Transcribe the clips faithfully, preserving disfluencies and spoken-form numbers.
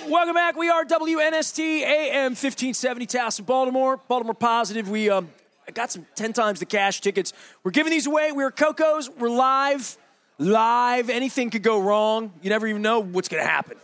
Welcome back. We are W N S T A M fifteen seventy Towson, Baltimore. Baltimore Positive. We um, got some ten times the cash tickets. We're giving these away. We're Coco's. We're live. Live. Anything could go wrong. You never even know what's going to happen.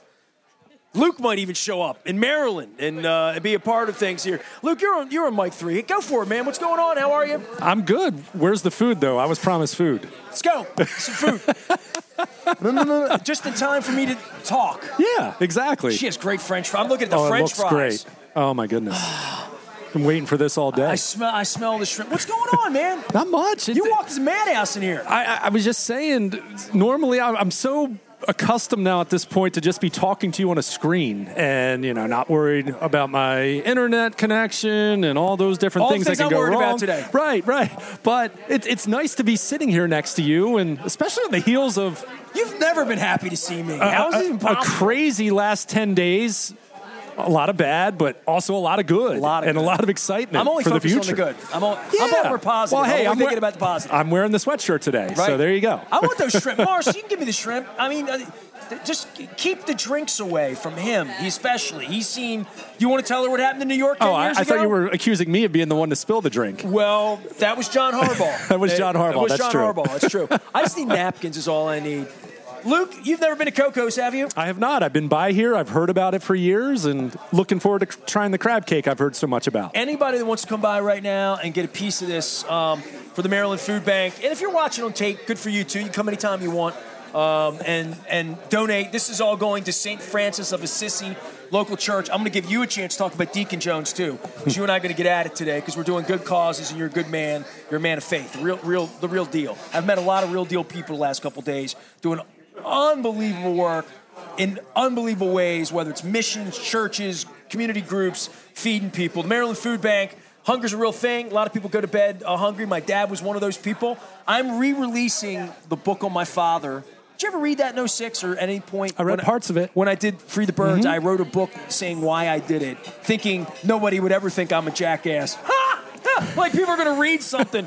Luke might even show up in Maryland and uh, be a part of things here. Luke, you're on, you're on mic three. Go for it, man. What's going on? How are you? I'm good. Where's the food, though? I was promised food. Let's go. Some food. no, no, no, no. Just in time for me to talk. Yeah, exactly. She has great French fries. I'm looking at the oh, French it looks fries. Great. Oh, my goodness. Been waiting for this all day. I smell I smell the shrimp. What's going on, man? Not much. You walked this madhouse in here. I, I, I was just saying, normally I'm so accustomed now at this point to just be talking to you on a screen and, you know, not worried about my internet connection and all those different all things, things that can I'm go worried wrong. About today. Right, right. But it, it's nice to be sitting here next to you, and especially on the heels of... You've never been happy to see me. How is it even possible? A crazy last ten days. A lot of bad, but also a lot of good, a lot of and good. a lot of excitement I'm only for the focused future. on the good. I'm, all, yeah. I'm over positive. Well, hey, I'm, I'm thinking we- about the positive. I'm wearing the sweatshirt today, right? so there you go. I want those shrimp. Mars, you can give me the shrimp. I mean, uh, just keep the drinks away from him, especially. He's seen. You want to tell her what happened in New York ten oh, years I, I ago? thought you were accusing me of being the one to spill the drink. Well, that was John Harbaugh. that was John Harbaugh. That was That's John true. Harbaugh. That's true. I just need napkins is all I need. Luke, you've never been to Coco's, have you? I have not. I've been by here. I've heard about it for years, and looking forward to trying the crab cake I've heard so much about. Anybody that wants to come by right now and get a piece of this um, for the Maryland Food Bank, and if you're watching on tape, good for you too. You can come anytime you want um, and and donate. This is all going to Saint Francis of Assisi local church. I'm going to give you a chance to talk about Deacon Jones too, because you and I are going to get at it today because we're doing good causes and you're a good man. You're a man of faith, the real, real, the real deal. I've met a lot of real deal people the last couple of days doing unbelievable work in unbelievable ways, whether it's missions, churches, community groups, feeding people. The Maryland Food Bank, hunger's a real thing. A lot of people go to bed uh, hungry. My dad was one of those people. I'm re-releasing the book on my father. Did you ever read that in oh six or at any point? I read when parts I, of it. When I did Free the Birds, Mm-hmm. I wrote a book saying why I did it, thinking nobody would ever think I'm a jackass. Ha! Like people are going to read something.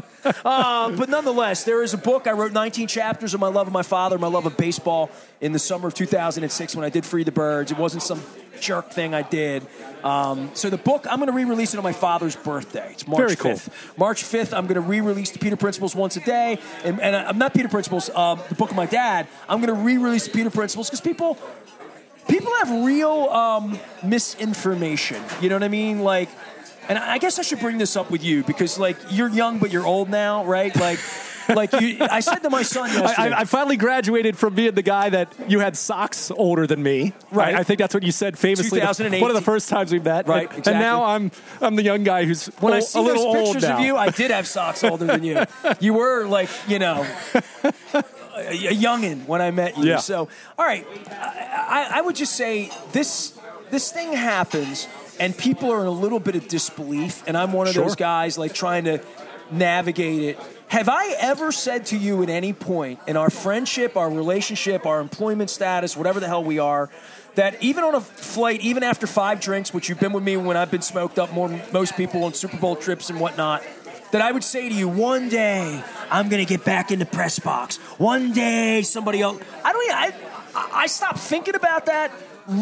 uh, but nonetheless, there is a book. I wrote nineteen chapters of my love of my father, my love of baseball in the summer of two thousand six when I did Free the Birds. It wasn't some jerk thing I did. Um, so the book, I'm going to re-release it on my father's birthday. It's March Very cool. fifth. March fifth, I'm going to re-release the Peter Principles once a day. And, and I'm not Peter Principles, uh, the book of my dad. I'm going to re-release the Peter Principles because people... People have real um, misinformation. You know what I mean? Like... And I guess I should bring this up with you because, like, you're young but you're old now, right? Like, like you, I said to my son yesterday. I, I finally graduated from being the guy that you had socks older than me. Right. I, I think that's what you said famously. two thousand eight One of the first times we met. Right, And, exactly. and now I'm I'm the young guy who's when o- I see a little those old pictures now. of you, I did have socks older than you. You were like, you know, a, a youngin' when I met you. Yeah. So, all right, I, I, I would just say this this thing happens. And people are in a little bit of disbelief, and I'm one of Sure. those guys, like, trying to navigate it. Have I ever said to you at any point in our friendship, our relationship, our employment status, whatever the hell we are, that even on a flight, even after five drinks, which you've been with me when I've been smoked up more than most people on Super Bowl trips and whatnot, that I would say to you, one day I'm going to get back in the press box. One day somebody else. I don't. I I stopped thinking about that.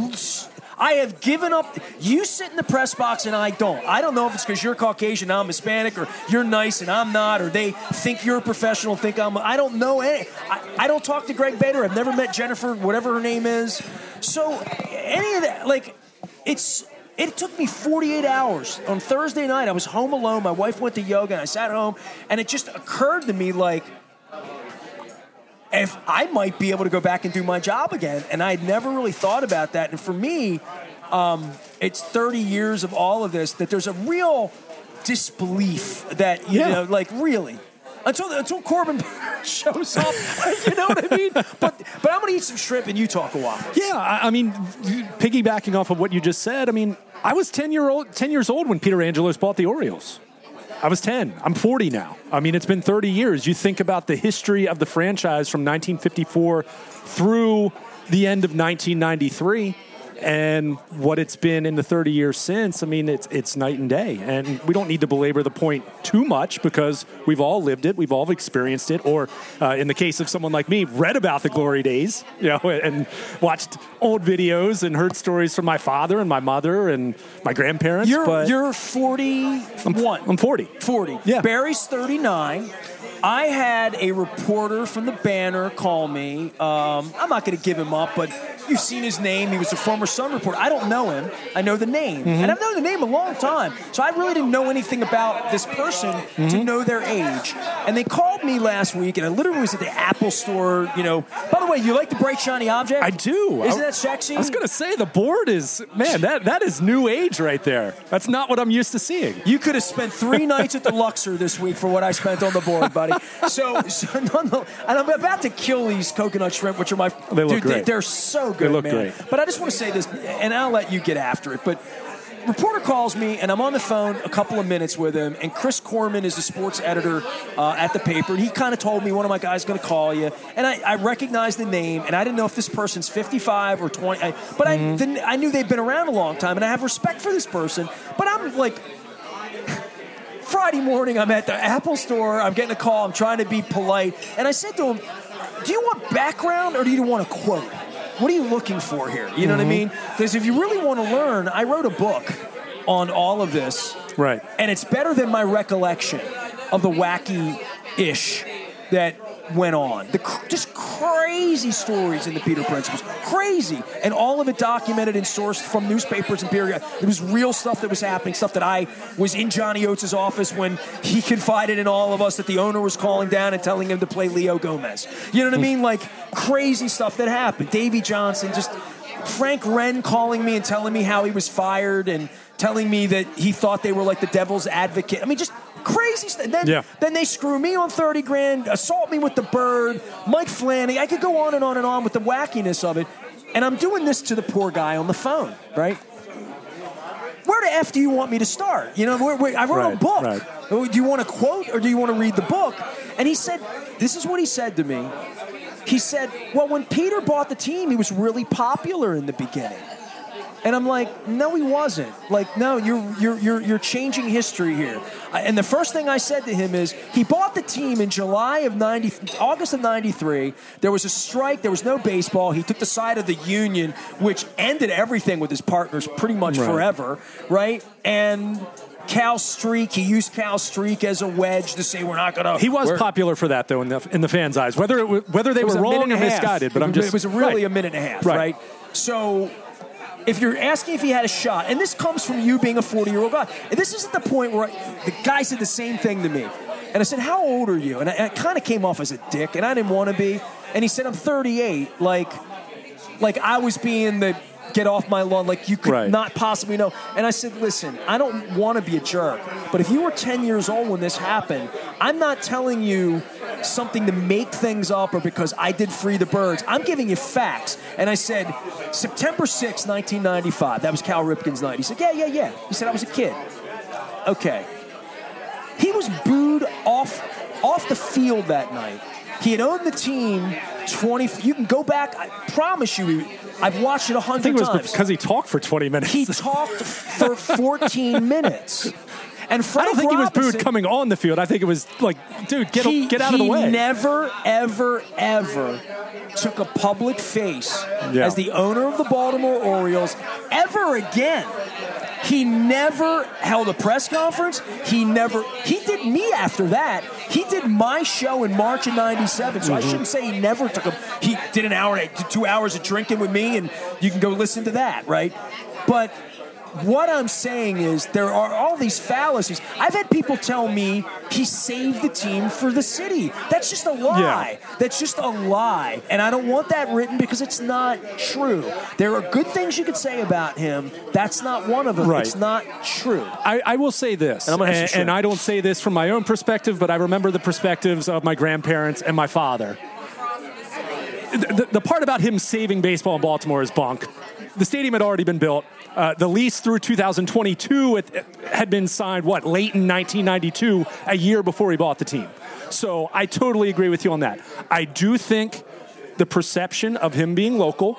I have given up. You sit in the press box and I don't. I don't know if it's because you're Caucasian, I'm Hispanic, or you're nice and I'm not, or they think you're a professional, think I'm. I don't know any. I, I don't talk to Greg Bader. I've never met Jennifer, whatever her name is. So any of that, like, it's. It took me forty-eight hours. On Thursday night, I was home alone. My wife went to yoga, and I sat at home, and it just occurred to me, like, if I might be able to go back and do my job again. And I had never really thought about that. And for me, um, it's thirty years of all of this, that there's a real disbelief that, you Yeah. know, like, really. Until until Corbin shows up, you know what I mean? But but I'm going to eat some shrimp and you talk a while. Yeah, I, I mean, piggybacking off of what you just said, I mean, I was ten year old, ten years old when Peter Angelos bought the Orioles. I was ten. I'm forty now. I mean, it's been thirty years. You think about the history of the franchise from nineteen fifty-four through the end of nineteen ninety-three. and what it's been in the thirty years since, I mean, it's it's night and day. And we don't need to belabor the point too much because we've all lived it, we've all experienced it, or uh, in the case of someone like me, read about the glory days, you know, and watched old videos and heard stories from my father and my mother and my grandparents. You're, but you're forty-one. I'm, I'm forty. forty. Yeah. Barry's thirty-nine. I had a reporter from the Banner call me. Um, I'm not going to give him up, but you've seen his name. He was a former Sun reporter. I don't know him. I know the name. Mm-hmm. And I've known the name a long time. So I really didn't know anything about this person mm-hmm. to know their age. And they called me last week, and I literally was at the Apple store, you know. By the way, you like the bright, shiny object? I do. Isn't I, that sexy? I was going to say, the board is, man, that, that is new age right there. That's not what I'm used to seeing. You could have spent three nights at the Luxor this week for what I spent on the board, buddy. So, so no, no, and I'm about to kill these coconut shrimp, which are my they look dude, great. They, they're so good, they look man. Great. But I just want to say this, and I'll let you get after it. But reporter calls me, and I'm on the phone a couple of minutes with him. And Chris Corman is the sports editor uh, at the paper, and he kind of told me one of my guys is going to call you. And I, I recognized the name, and I didn't know if this person's fifty-five or twenty. I, but mm-hmm. I didn't, I knew they'd been around a long time, and I have respect for this person. But I'm like. Friday morning, I'm at the Apple store. I'm getting a call. I'm trying to be polite. And I said to him, do you want background or do you want a quote? What are you looking for here? You know mm-hmm. what I mean? Because if you really want to learn, I wrote a book on all of this. Right. And it's better than my recollection of the wacky-ish that went on. The cr- just crazy stories in the Peter Principles. Crazy. And all of it documented and sourced from newspapers and period. It was real stuff that was happening, stuff that I was in Johnny Oates' office when he confided in all of us that the owner was calling down and telling him to play Leo Gomez. You know what I mean? Like crazy stuff that happened. Davey Johnson, just Frank Wren calling me and telling me how he was fired and telling me that he thought they were like the devil's advocate. I mean, just crazy stuff. Then, yeah. then they screw me on thirty grand, assault me with the bird, Mike Flanagan. I could go on and on and on with the wackiness of it. And I'm doing this to the poor guy on the phone, right? Where the F do you want me to start? You know, where, where, I wrote right, a book. Right. Do you want a quote or do you want to read the book? And he said, this is what he said to me. He said, well, when Peter bought the team, he was really popular in the beginning. And I'm like, no, he wasn't. Like, no, you're you're you're you're changing history here. And the first thing I said to him is, he bought the team in July of ninety, August of ninety-three. There was a strike. There was no baseball. He took the side of the union, which ended everything with his partners pretty much right. forever, right? And Cal Streak, he used Cal Streak as a wedge to say we're not going to. He was popular for that, though, in the in the fans' eyes. Whether it was, whether they were wrong or misguided, but I'm just it was really right. a minute and a half, right? right? So. If you're asking if he had a shot, and this comes from you being a forty-year-old guy, and this is at the point where I, the guy said the same thing to me. And I said, how old are you? And I, I kind of came off as a dick, and I didn't want to be. And he said, I'm thirty-eight. Like, like I was being the get off my lawn, like you could right. not possibly know. And I said, listen, I don't want to be a jerk, but if you were ten years old when this happened, I'm not telling you something to make things up or because I did Free the Birds. I'm giving you facts. And I said, September sixth, nineteen ninety-five. That was Cal Ripken's night. He said, yeah, yeah, yeah. He said, I was a kid. Okay. He was booed off off the field that night. He had owned the team twenty. You can go back. I promise you, I've watched it a hundred times. I think it was because he talked for twenty minutes. He talked for fourteen minutes. And Frank I don't think Robinson, he was booed coming on the field. I think it was like, dude, get, he, get out of the way. He never, ever, ever took a public face yeah. as the owner of the Baltimore Orioles ever again. He never held a press conference. He never, he did me after that. He did my show in March of ninety-seven, so mm-hmm. I shouldn't say he never took a, he did an hour, two hours of drinking with me, and you can go listen to that, right? But what I'm saying is there are all these fallacies. I've had people tell me he saved the team for the city. That's just a lie. Yeah. That's just a lie. And I don't want that written because it's not true. There are good things you could say about him. That's not one of them. Right. It's not true. I, I will say this, and, and, and I don't say this from my own perspective, but I remember the perspectives of my grandparents and my father. The, the, the part about him saving baseball in Baltimore is bunk. The stadium had already been built. Uh, the lease through two thousand twenty-two it, it had been signed, what, late in nineteen ninety-two, a year before he bought the team. So I totally agree with you on that. I do think the perception of him being local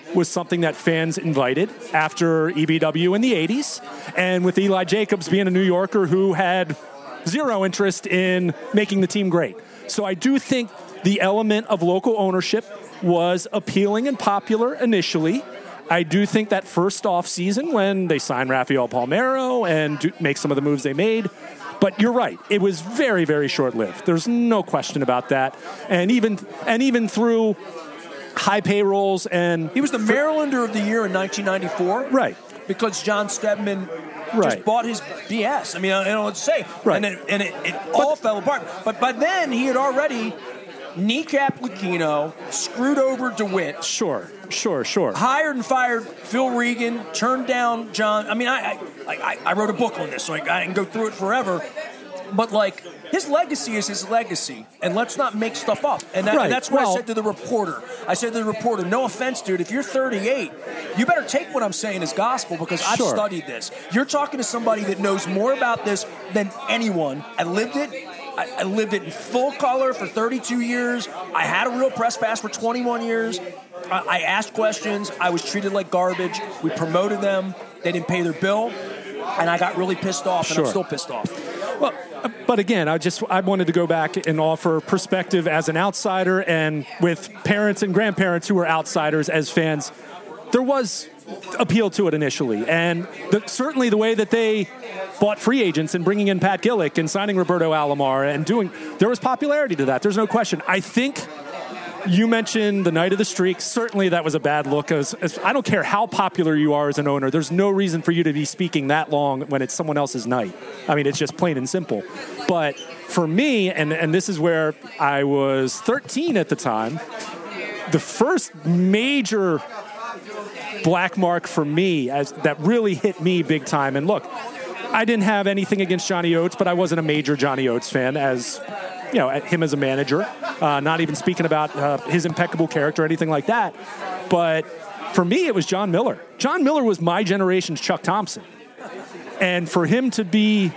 was something that fans invited after E B W in the eighties, and with Eli Jacobs being a New Yorker who had zero interest in making the team great. So I do think the element of local ownership was appealing and popular initially. I do think that first off season when they signed Rafael Palmeiro and do make some of the moves they made, but you're right, it was very, very short-lived. There's no question about that. And even and even through high payrolls and... He was the Marylander of the year in nineteen ninety-four. Right. Because John Stedman right. just bought his B S. I mean, I don't know what to say. Right. And it, and it, it all fell apart. But by then, he had already kneecapped Lucchino, screwed over DeWitt. Sure, sure, sure. Hired and fired Phil Regan, turned down John. I mean, I I, I, I wrote a book on this, so I, I can go through it forever. But, like, his legacy is his legacy, and let's not make stuff up. And, that, right. and that's what well, I said to the reporter. I said to the reporter, no offense, dude, if you're thirty-eight, you better take what I'm saying as gospel because I've sure. studied this. You're talking to somebody that knows more about this than anyone. I lived it. I, I lived it in full color for thirty-two years. I had a real press pass for twenty-one years. I, I asked questions. I was treated like garbage. We promoted them. They didn't pay their bill. And I got really pissed off, and sure. I'm still pissed off. Well, but again, I just I wanted to go back and offer perspective as an outsider and with parents and grandparents who were outsiders as fans. There was appeal to it initially, and the, certainly the way that they bought free agents and bringing in Pat Gillick and signing Roberto Alomar and doing, there was popularity to that. There's no question. I think you mentioned the night of the streak. Certainly that was a bad look. As, as I don't care how popular you are as an owner. There's no reason for you to be speaking that long when it's someone else's night. I mean, it's just plain and simple. But for me, and, and this is where I was thirteen at the time, the first major black mark for me as that really hit me big time. And look, I didn't have anything against Johnny Oates, but I wasn't a major Johnny Oates fan as, you know, him as a manager, uh, not even speaking about uh, his impeccable character or anything like that. But for me, it was John Miller. John Miller was my generation's Chuck Thompson. And for him to be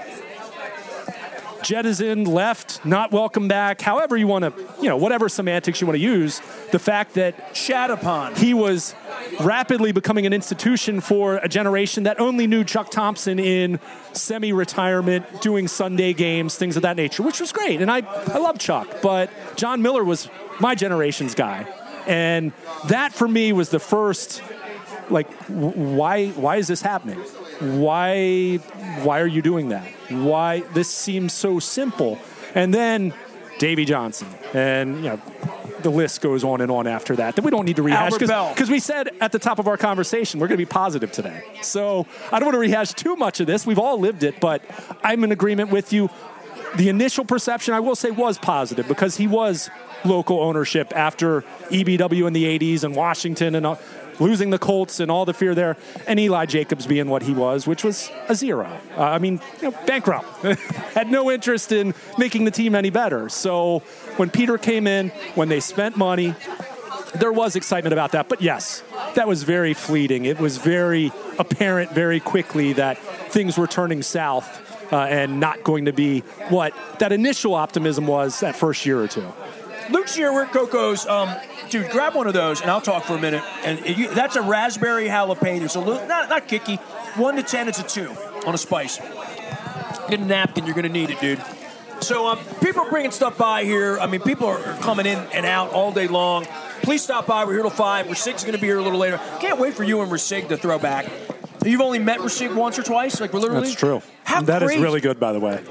jettisoned, left, not welcome back, however you want to, you know, whatever semantics you want to use, the fact that shat upon, he was rapidly becoming an institution for a generation that only knew Chuck Thompson in semi-retirement, doing Sunday games, things of that nature, which was great. And I, I love Chuck, but John Miller was my generation's guy. And that for me was the first, like, why, why is this happening? Why, why are you doing that? Why, this seems so simple. And then Davey Johnson, and, you know, the list goes on and on after that, that we don't need to rehash. Because we said at the top of our conversation, we're going to be positive today. So I don't want to rehash too much of this. We've all lived it, but I'm in agreement with you. The initial perception, I will say, was positive because he was local ownership after E B W in the eighties and Washington and all, losing the Colts and all the fear there, and Eli Jacobs being what he was, which was a zero. Uh, I mean, you know, bankrupt. Had no interest in making the team any better. So when Peter came in, when they spent money, there was excitement about that. But yes, that was very fleeting. It was very apparent very quickly that things were turning south uh, and not going to be what that initial optimism was that first year or two. Luke's here, we're at Coco's. Um, dude, grab one of those, and I'll talk for a minute. And it, you, that's a raspberry jalapeno. So Luke, not not kicky. One to ten, it's a two on a spice. Get a napkin, you're going to need it, dude. So um, people are bringing stuff by here. I mean, people are coming in and out all day long. Please stop by. We're here till five. Rasig's going to be here a little later. Can't wait for you and Rasig to throw back. You've only met Rasig once or twice? Like, we're literally? That's true. How that crazy. Is really good, by the way.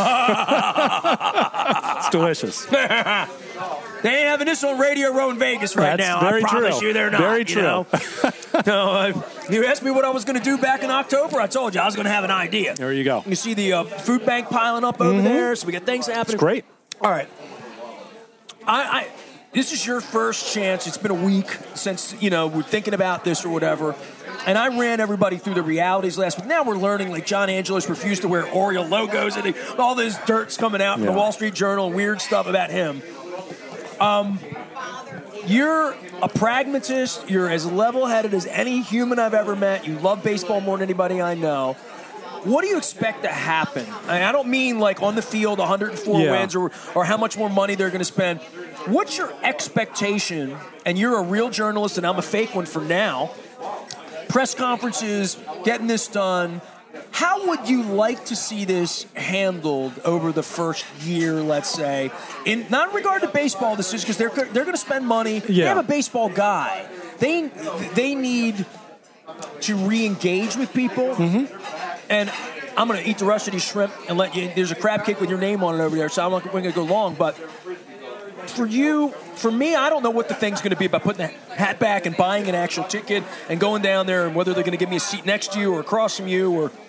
Yeah. It's delicious. They ain't having this on Radio Row in Vegas right That's now. Very I promise true. you they're not. Very you true. Know? No, uh, you asked me what I was going to do back in October. I told you I was going to have an idea. There you go. You see the uh, food bank piling up over mm-hmm. there, so we got things happening. It's great. All right. I, I this is your first chance. It's been a week since, you know, we're thinking about this or whatever. And I ran everybody through the realities last week. Now we're learning, like, John Angelos refused to wear Oriole logos, and all this dirt's coming out from yeah. the Wall Street Journal, weird stuff about him. Um, you're a pragmatist. You're as level-headed as any human I've ever met. You love baseball more than anybody I know. what do you expect to happen? I, I don't mean like on the field, one hundred four yeah. wins, or or how much more money they're going to spend. What's your expectation? And you're a real journalist, and I'm a fake one for now. Press conferences, getting this done. How would you like to see this handled over the first year, let's say? In not in regard to baseball decisions, because they're they're going to spend money. Yeah. They have a baseball guy. They they need to re-engage with people. Mm-hmm. And I'm going to eat the rest of these shrimp and let you. There's a crab cake with your name on it over there, so I'm not going to go long. But for you, for me, I don't know what the thing's going to be about putting the hat back and buying an actual ticket and going down there, and whether they're going to give me a seat next to you or across from you. Or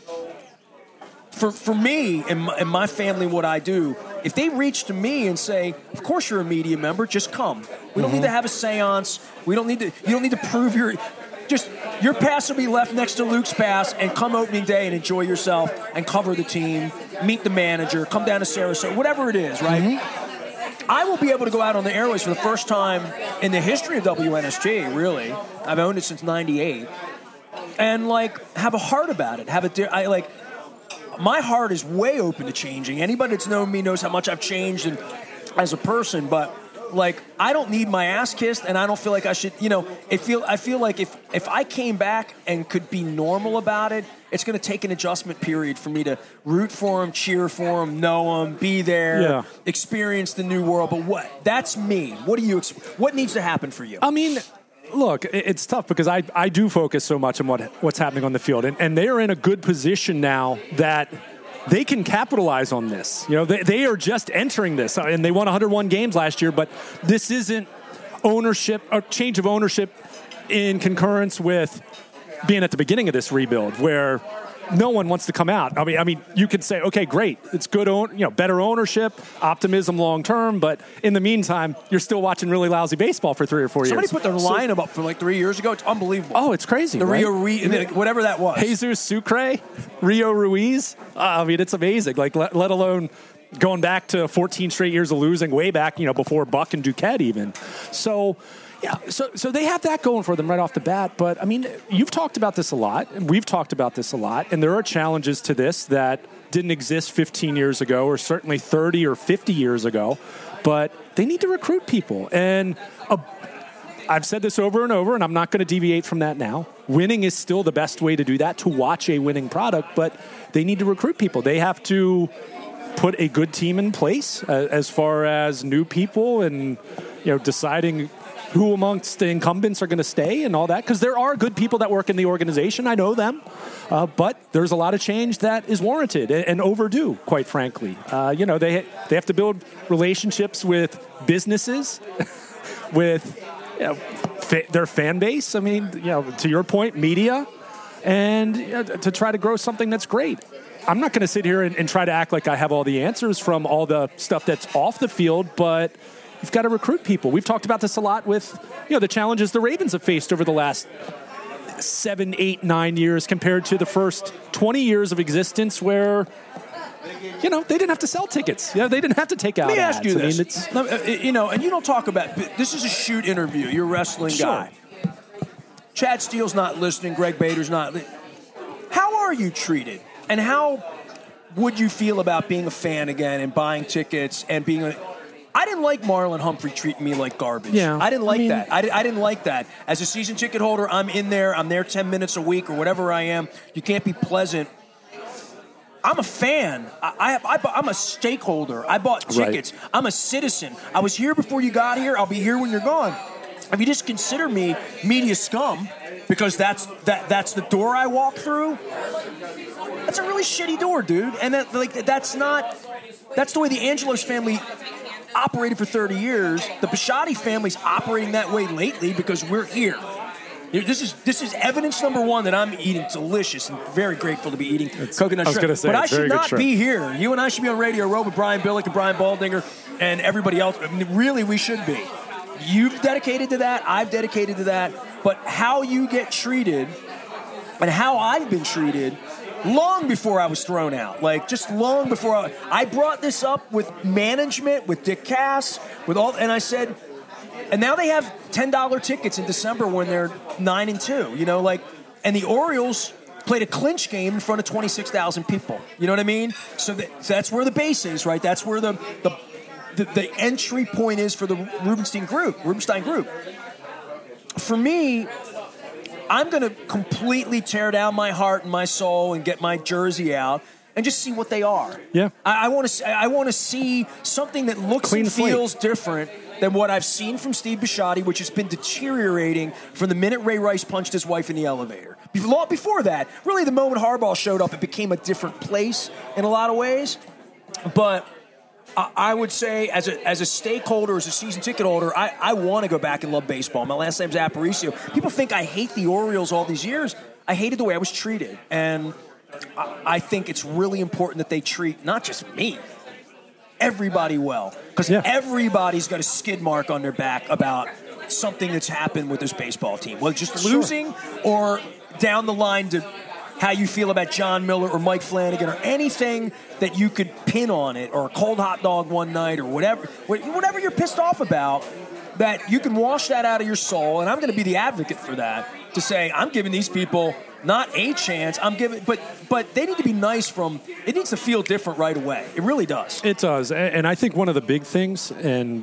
for for me and my, and my family, what I do, if they reach to me and say, "Of course you're a media member, just come. We don't mm-hmm. need to have a seance. We don't need to. You don't need to prove your." Just your pass will be left next to Luke's pass, and come opening day and enjoy yourself and cover the team, meet the manager, come down to Sarasota, whatever it is, right? Mm-hmm. I will be able to go out on the airways for the first time in the history of W N S G, really. I've owned it since ninety-eight. And, like, have a heart about it. Have a, I, like, my heart is way open to changing. Anybody that's known me knows how much I've changed and, as a person, but like, I don't need my ass kissed, and I don't feel like I should, you know, it feel, I feel like if, if I came back and could be normal about it, it's going to take an adjustment period for me to root for him, cheer for him, know him, be there, yeah. experience the new world. But what, that's me. What do you, what needs to happen for you? I mean, look, it's tough because I, I do focus so much on what what's happening on the field, and, and they are in a good position now that they can capitalize on this. You know, they, they are just entering this, and they won one hundred one games last year, but this isn't ownership, or change of ownership in concurrence with being at the beginning of this rebuild where no one wants to come out. I mean, I mean, you could say, okay, great, it's good, own, you know, better ownership, optimism long term, but in the meantime, you're still watching really lousy baseball for three or four Somebody years. Somebody put their lineup up for like three years ago. It's unbelievable. Oh, it's crazy. The right? Rio Ruiz, whatever that was. Jesus Sucre, Rio Ruiz. Uh, I mean, it's amazing. Like, let, let alone going back to fourteen straight years of losing, way back, you know, before Buck and Duquette even. So. Yeah, so so they have that going for them right off the bat. But, I mean, you've talked about this a lot, and we've talked about this a lot, and there are challenges to this that didn't exist fifteen years ago or certainly thirty or fifty years ago. But they need to recruit people. And a, I've said this over and over, and I'm not going to deviate from that now. Winning is still the best way to do that, to watch a winning product, but they need to recruit people. They have to put a good team in place uh, as far as new people and, you know, deciding who amongst the incumbents are going to stay and all that, because there are good people that work in the organization. I know them. Uh, but there's a lot of change that is warranted and, and overdue, quite frankly. Uh, you know, they they have to build relationships with businesses, with you know, fa- their fan base. I mean, you know, to your point, media, and you know, to try to grow something that's great. I'm not going to sit here and, and try to act like I have all the answers from all the stuff that's off the field, but you've got to recruit people. We've talked about this a lot with, you know, the challenges the Ravens have faced over the last seven, eight, nine years compared to the first twenty years of existence where, you know, they didn't have to sell tickets. You know, they didn't have to take out Let me ads. ask you I this. mean, it's, Let me, uh, you know, and you don't talk about, this is a shoot interview. You're a wrestling sure. guy. Chad Steele's not listening. Greg Bader's not. How are you treated? And how would you feel about being a fan again and buying tickets and being a... I didn't like Marlon Humphrey treating me like garbage. Yeah, I didn't like I mean, that. I, I didn't like that. As a season ticket holder, I'm in there. I'm there ten minutes a week or whatever I am. You can't be pleasant. I'm a fan. I, I, I, I'm a stakeholder. I bought tickets. Right. I'm a citizen. I was here before you got here. I'll be here when you're gone. If you just consider me media scum because that's that that's the door I walk through, that's a really shitty door, dude. And that, like that's not that's the way the Angelos family operated for thirty years. The Bisciotti family's operating that way lately because we're here. This is this is evidence number one that I'm eating delicious and very grateful to be eating it's, coconut I was shrimp. Say, but I should not shrimp. be here. You and I should be on Radio Row with Brian Billick and Brian Baldinger and everybody else. I mean, really, we should be. You've dedicated to that. I've dedicated to that. But how you get treated and how I've been treated long before I was thrown out. Like, just long before I... I brought this up with management, with Dick Cass, with all... And I said... And now they have ten dollar tickets in December when they're nine and two. You know, like... And the Orioles played a clinch game in front of twenty-six thousand people. You know what I mean? So, that, so that's where the base is, right? That's where the, the the the entry point is for the Rubenstein group. Rubenstein group. For me, I'm going to completely tear down my heart and my soul and get my jersey out and just see what they are. Yeah. I, I want to. I want to see something that looks Clean and slate. feels different than what I've seen from Steve Bisciotti, which has been deteriorating from the minute Ray Rice punched his wife in the elevator. Before, before that, really the moment Harbaugh showed up, it became a different place in a lot of ways. But I, I would say, as a as a stakeholder, as a season ticket holder, I, I want to go back and love baseball. My last name's Aparicio. People think I hate the Orioles all these years. I hated the way I was treated. And I, I think it's really important that they treat not just me, everybody well. Because yeah. everybody's got a skid mark on their back about something that's happened with this baseball team. Whether just losing sure. or down the line to how you feel about John Miller or Mike Flanagan or anything that you could pin on it, or a cold hot dog one night or whatever, whatever you're pissed off about, that you can wash that out of your soul. And I'm going to be the advocate for that, to say I'm giving these people not a chance, I'm giving, but but they need to be nice from, it needs to feel different right away. It really does. It does. And I think one of the big things, and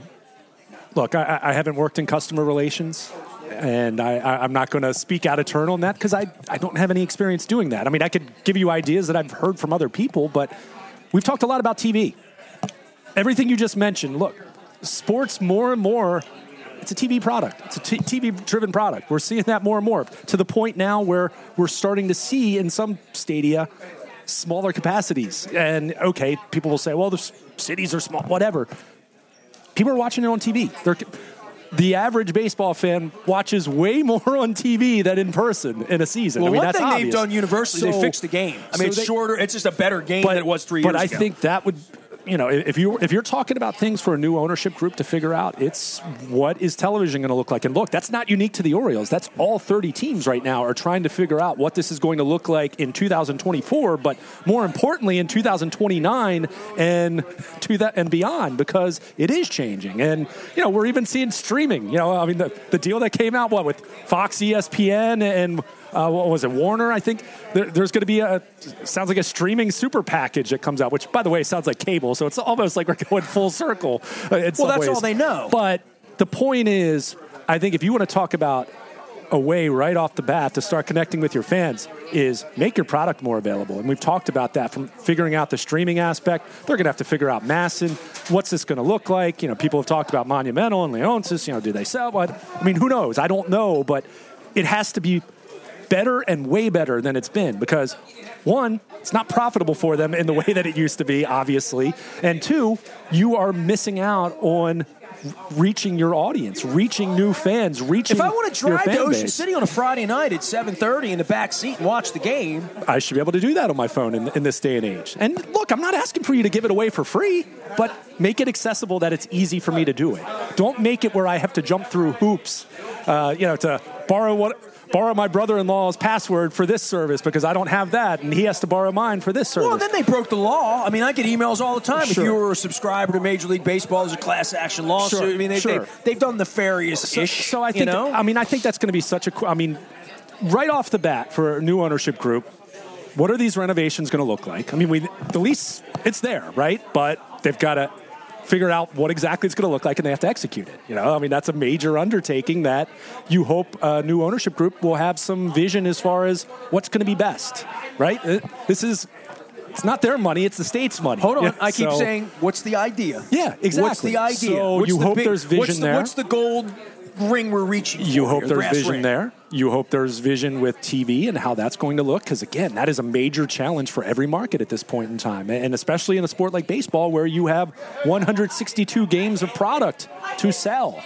look, I, I haven't worked in customer relations, and I, I, I'm not going to speak out of turn on that because I, I don't have any experience doing that. I mean, I could give you ideas that I've heard from other people, but we've talked a lot about T V. Everything you just mentioned, look, sports more and more, it's a T V product. It's a t- T V-driven product. We're seeing that more and more, to the point now where we're starting to see in some stadia smaller capacities. And, okay, people will say, well, the cities are small, whatever. People are watching it on T V. They're, the average baseball fan watches way more on T V than in person in a season. Well, I mean, one that's thing obvious. they've done universally, So- they fixed the game. I mean, so it's they- shorter. It's just a better game but, than it was three but years I ago. But I think that would, you know, if you if you're talking about things for a new ownership group to figure out, it's what is television going to look like. And look, that's not unique to the Orioles. That's all thirty teams right now are trying to figure out what this is going to look like in two thousand twenty-four, but more importantly in two thousand twenty-nine and to that and beyond, because it is changing. And you know, we're even seeing streaming. You know, I mean, the the deal that came out what with Fox, E S P N, and Uh, what was it, Warner? I think there, there's going to be a, sounds like a streaming super package that comes out, which, by the way, sounds like cable, so it's almost like we're going full circle uh, in well, some that's ways. all they know. But the point is, I think if you want to talk about a way right off the bat to start connecting with your fans, is make your product more available. And we've talked about that, from figuring out the streaming aspect. They're going to have to figure out Masson. What's this going to look like? You know, people have talked about Monumental and Leonsis. You know, do they sell what? I mean, who knows? I don't know, but it has to be better and way better than it's been, because one, it's not profitable for them in the way that it used to be, obviously, and two, you are missing out on reaching your audience, reaching new fans, reaching If I want to your drive fan to Ocean base. City on a Friday night at seven thirty in the back seat and watch the game, I should be able to do that on my phone in, in this day and age. And look, I'm not asking for you to give it away for free, but make it accessible that it's easy for me to do it. Don't make it where I have to jump through hoops, uh, you know, to borrow what... borrow my brother-in-law's password for this service because I don't have that, and he has to borrow mine for this service. well, then they broke the law. I mean, I get emails all the time. Sure. If you were a subscriber to Major League Baseball, there's a class action lawsuit. Sure, I mean, they, sure. they, they've done nefarious-ish. So, so I think, you know? I mean, I think that's going to be such a. I mean, right off the bat for a new ownership group, what are these renovations going to look like? I mean, we the lease, it's there, right? But they've got to figure out what exactly it's going to look like, and they have to execute it. You know, I mean, that's a major undertaking that you hope a new ownership group will have some vision as far as what's going to be best, right? This is, it's not their money, it's the state's money. Hold on. Yeah, I keep so- saying, what's the idea? Yeah, exactly. What's the idea? So what's you the hope big, there's vision what's the, there. What's the gold ring we're reaching for? You hope here, there's brass vision ring? there. You hope there's vision with T V and how that's going to look, because, again, that is a major challenge for every market at this point in time, and especially in a sport like baseball where you have one hundred sixty-two games of product to sell.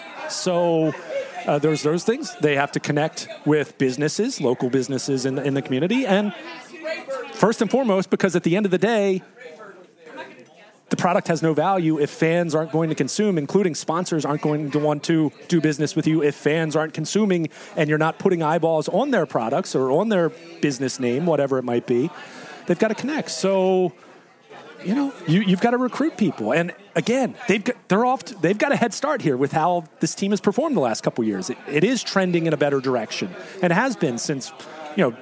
So uh, there's those things. They have to connect with businesses, local businesses in the, in the community, and first and foremost, because at the end of the day, the product has no value if fans aren't going to consume, including sponsors aren't going to want to do business with you if fans aren't consuming and you're not putting eyeballs on their products or on their business name, whatever it might be. They've got to connect. So, you know, you, you've got to recruit people. And again, they've got, they're off to, they've got a head start here with how this team has performed the last couple of years. It, it is trending in a better direction, and has been since, you know,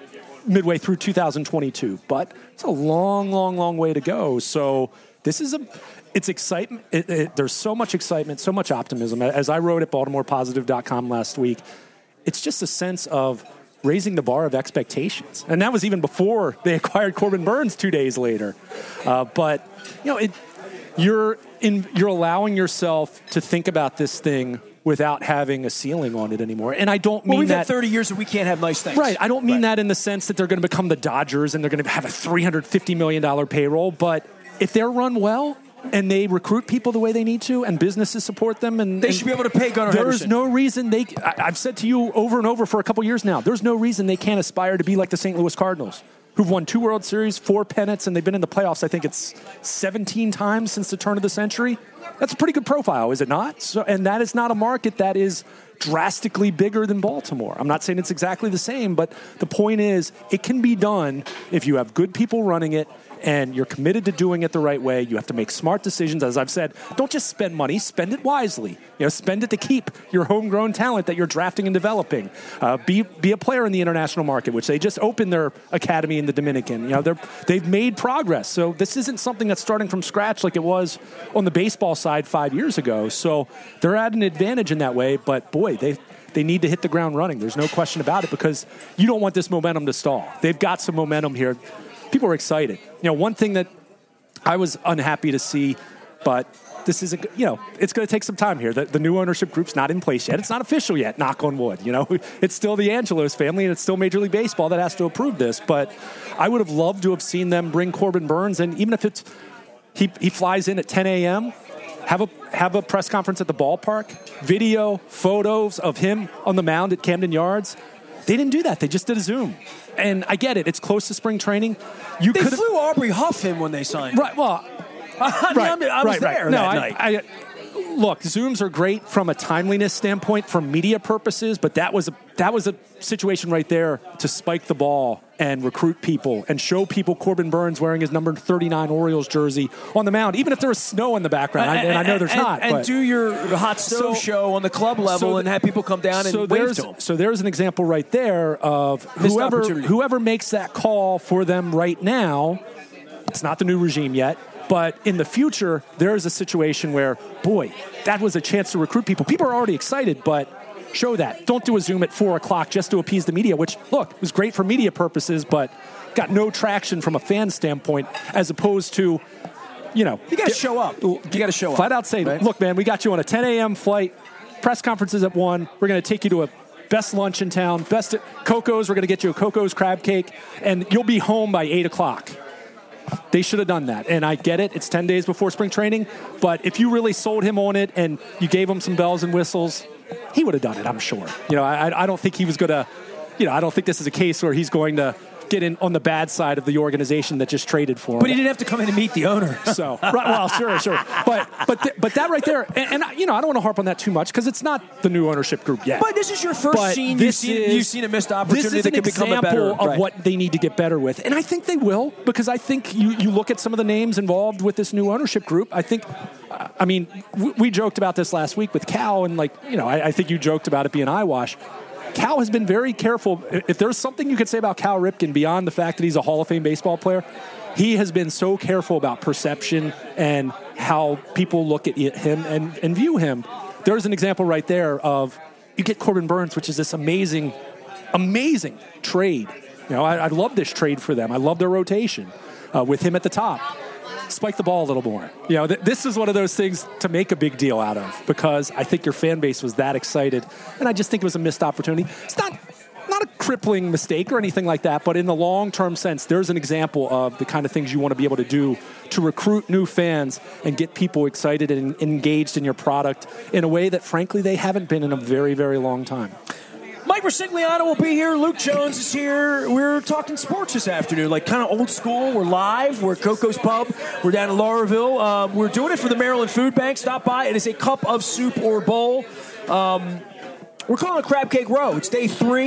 midway through two thousand twenty-two. But it's a long, long, long way to go. So this is a, it's excitement. It, it, there's so much excitement, so much optimism. As I wrote at Baltimore Positive dot com last week, it's just a sense of raising the bar of expectations. And that was even before they acquired Corbin Burns two days later. Uh, but, you know, it, you're in, you're allowing yourself to think about this thing without having a ceiling on it anymore. And I don't mean well, we've that... had thirty years that we can't have nice things. Right. I don't mean right. that in the sense that they're going to become the Dodgers and they're going to have a three hundred fifty million dollars payroll. But if they're run well and they recruit people the way they need to and businesses support them... and They and should be able to pay Gunnar There's Henderson. no reason they... I, I've said to you over and over for a couple years now, there's no reason they can't aspire to be like the Saint Louis Cardinals, who've won two World Series, four pennants, and they've been in the playoffs, I think it's seventeen times since the turn of the century. That's a pretty good profile, is it not? So, and that is not a market that is drastically bigger than Baltimore. I'm not saying it's exactly the same, but the point is it can be done if you have good people running it and you're committed to doing it the right way. You have to make smart decisions. As I've said, don't just spend money, spend it wisely. You know, spend it to keep your homegrown talent that you're drafting and developing. Uh, be be a player in the international market, which they just opened their academy in the Dominican. You know, they're they've made progress. So this isn't something that's starting from scratch like it was on the baseball side five years ago. So they're at an advantage in that way. But boy, they they need to hit the ground running. There's no question about it because you don't want this momentum to stall. They've got some momentum here. People are excited. You know, one thing that I was unhappy to see, but this isn't, you know, it's going to take some time here. The, the new ownership group's not in place yet. It's not official yet, knock on wood. You know, it's still the Angelos family, and it's still Major League Baseball that has to approve this. But I would have loved to have seen them bring Corbin Burns, and even if it's he, he flies in at ten a.m., have a have a press conference at the ballpark, video, photos of him on the mound at Camden Yards. They didn't do that. They just did a Zoom. And I get it. It's close to spring training. You they could've... flew Aubrey Huff in when they signed. Right. Well, I, right, I, I was right, there right. that no, I, night. I, look, Zooms are great from a timeliness standpoint, from media purposes, but that was a that was a situation right there to spike the ball and recruit people and show people Corbin Burns wearing his number thirty-nine Orioles jersey on the mound, even if there was snow in the background. And, I, and I know there's and, not. And but. do your hot stove So- show on the club level so and have people come down so and wave there's, to them. So there's an example right there of Missed whoever opportunity. whoever makes that call for them right now. It's not the new regime yet, but in the future, there is a situation where, boy, that was a chance to recruit people. People are already excited, but show that. Don't do a Zoom at four o'clock just to appease the media, which, look, was great for media purposes, but got no traction from a fan standpoint as opposed to, you know. You got to show up. You got to show up. Flat out say, right? Look, man, we got you on a ten a.m. flight, press conferences at one. We're going to take you to a best lunch in town, best at Coco's. We're going to get you a Coco's crab cake, and you'll be home by eight o'clock. They should have done that. And I get it. It's ten days before spring training. But if you really sold him on it and you gave him some bells and whistles, he would have done it, I'm sure. You know, I, I don't think he was going to, you know, I don't think this is a case where he's going to get in on the bad side of the organization that just traded for him. But he didn't have to come in and meet the owner. So, right, well, sure, sure. But but th- but that right there, and, and, you know, I don't want to harp on that too much because it's not the new ownership group yet. But this is your first But scene. You've this seen, is- you've seen a missed opportunity This is that an could become a better. example of right. what they need to get better with. And I think they will, because I think you, you look at some of the names involved with this new ownership group. I think, uh, I mean, we, we joked about this last week with Cal, and, like, you know, I, I think you joked about it being eyewash. Cal has been very careful. If there's something you could say about Cal Ripken beyond the fact that he's a Hall of Fame baseball player, he has been so careful about perception and how people look at him and, and view him. There's an example right there of you get Corbin Burns, which is this amazing, amazing trade. You know, I, I love this trade for them. I love their rotation uh, with him at the top. Spike the ball a little more. You know, th- this is one of those things to make a big deal out of because I think your fan base was that excited, and I just think it was a missed opportunity. It's not not a crippling mistake or anything like that, but in the long-term sense, there's an example of the kind of things you want to be able to do to recruit new fans and get people excited and engaged in your product in a way that, frankly, they haven't been in a very, very long time. Mike Resigliano will be here. Luke Jones is here. We're talking sports this afternoon, like kind of old school. We're live. We're at Coco's Pub. We're down in Lauraville. Uh, we're doing it for the Maryland Food Bank. Stop by. It is a cup of soup or bowl. Um, we're calling it Crab Cake Row. It's day three.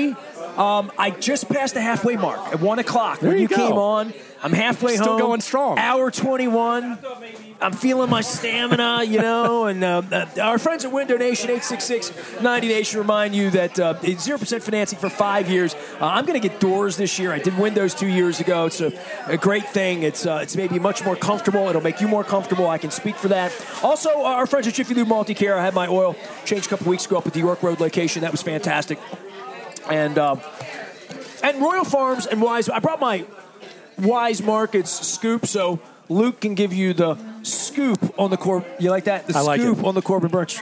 Um, I just passed the halfway mark at one o'clock. There when you you go. came on. I'm halfway Still home. Still going strong. Hour twenty-one. I'm feeling my stamina, you know. And uh, uh, our friends at Window Nation, eight six six, ninety Nation, remind you that uh, it's zero percent financing for five years. Uh, I'm going to get doors this year. I did windows two years ago. It's a, a great thing. It's uh, it's maybe much more comfortable. It'll make you more comfortable. I can speak for that. Also, our friends at Jiffy Lube Multi-Care. I had my oil changed a couple weeks ago up at the York Road location. That was fantastic. And uh, and Royal Farms and Wise. I brought my Wise Markets scoop, so Luke can give you the scoop on the Corbin. You like that? The I like scoop it. on the Corbin Burns.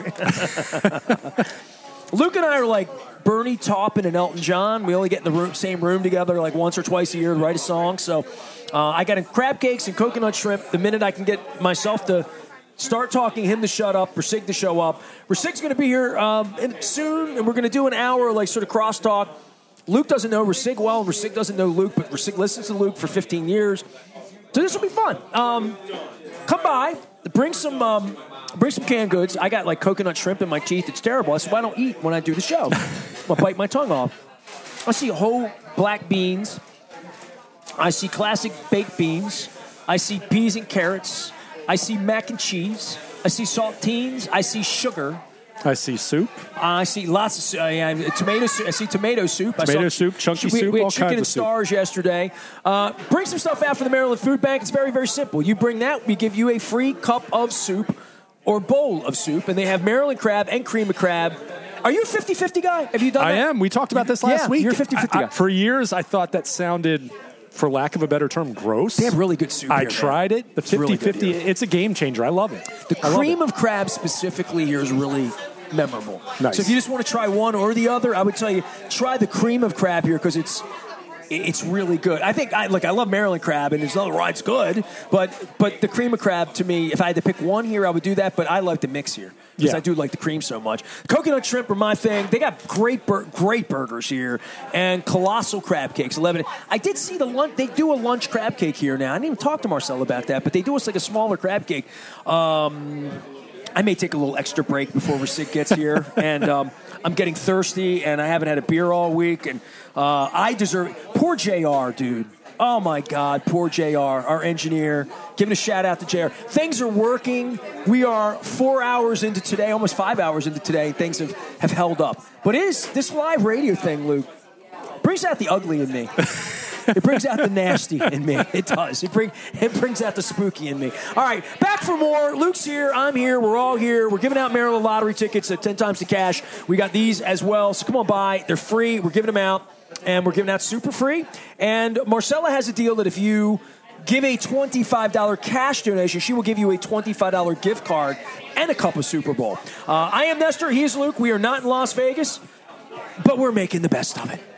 Luke and I are like Bernie Taupin and Elton John. We only get in the room, same room together like once or twice a year to write a song. So uh, I got in crab cakes and coconut shrimp. The minute I can get myself to start talking, him to shut up, Rasig to show up. Rasig's going to be here um, in, soon, and we're going to do an hour like sort of crosstalk. Luke doesn't know Rasig well, and Rasig doesn't know Luke, but Rasig listens to Luke for fifteen years. So this will be fun. Um, come by, bring some um, bring some canned goods. I got like coconut shrimp in my teeth. It's terrible. I said, why don't eat when I do the show? I'll bite my tongue off. I see whole black beans. I see classic baked beans. I see peas and carrots. I see mac and cheese. I see saltines. I see sugar. I see soup. I see lots of uh, yeah, tomato soup. I see tomato soup. Tomato I saw, soup, chunky we, soup, we had all chicken kinds and of soup. stars yesterday. Uh, bring some stuff out for the Maryland Food Bank. It's very, very simple. You bring that, we give you a free cup of soup or bowl of soup, and they have Maryland crab and cream of crab. Are you a fifty-fifty guy? Have you done I that? am. We talked about this last yeah, week. You're a fifty-fifty I, I, guy. for years, I thought that sounded, for lack of a better term, gross. They have really good soup I here, tried man. it. The It's really fifty-fifty, good, yeah. it's a game changer. I love it. The I love cream it. of crab specifically here is really memorable. Nice. So if you just want to try one or the other, I would tell you try the cream of crab here because it's it's really good. I think I look. I love Maryland crab, and there's another right, it's good. But but the cream of crab to me, if I had to pick one here, I would do that. But I like the mix here because Yeah. I do like the cream so much. Coconut shrimp are my thing. They got great bur- great burgers here and colossal crab cakes. Eleven. I did see the lunch. They do a lunch crab cake here now. I didn't even talk to Marcel about that, but they do us like a smaller crab cake. Um, I may take a little extra break before Rasig gets here, and um, I'm getting thirsty, and I haven't had a beer all week, and uh, I deserve it. Poor J R, dude. Oh, my God, poor J R, our engineer. Giving a shout-out to J R. Things are working. We are four hours into today, almost five hours into today, and things have, have held up. But it is this live radio thing, Luke, brings out the ugly in me. It brings out the nasty in me. It does. It, bring, it brings out the spooky in me. All right, back for more. Luke's here. I'm here. We're all here. We're giving out Maryland lottery tickets at ten times the cash. We got these as well. So come on by. They're free. We're giving them out. And we're giving out super free. And Marcella has a deal that if you give a twenty-five dollars cash donation, she will give you a twenty-five dollars gift card and a cup of Super Bowl. Uh, I am Nestor. He is Luke. We are not in Las Vegas, but we're making the best of it.